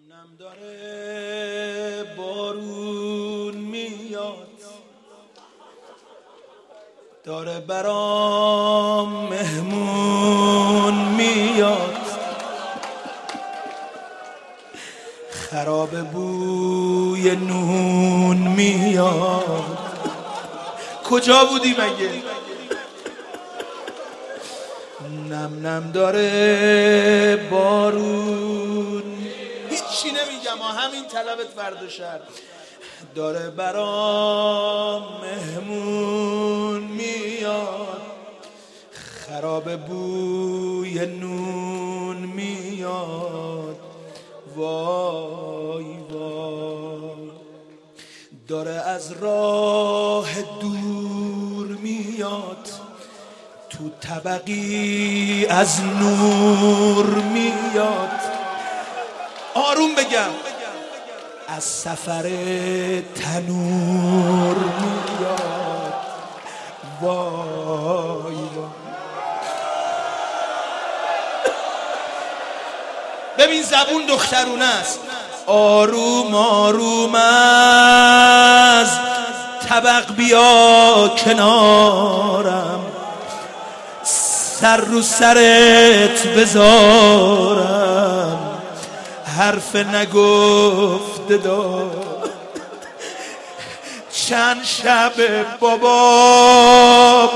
نم داره بارون میاد، داره برام مهمون میاد، خراب بوی نون میاد. کجا بودی مگه؟ نم نم داره بارون، هیچی نمیگم، همین طلبت فردا شهر. داره برام مهمون میاد، خراب بوی نون میاد. وای وای، داره از راه دور میاد، تو طبقی از نور میاد. آروم بگم، از سفر تنور میاد. وای وای، ببین زبون دخترونه است. آروم آروم از طبق بیا کنارم، سر رو سرت بذارم، حرف نگفته دار. چند شب بابا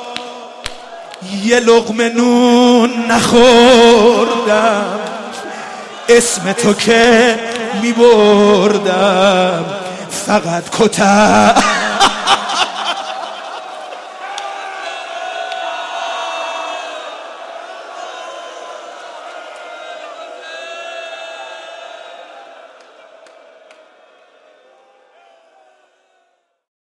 یه لقمه نون نخوردم، اسم تو که میبردم، فقط کتک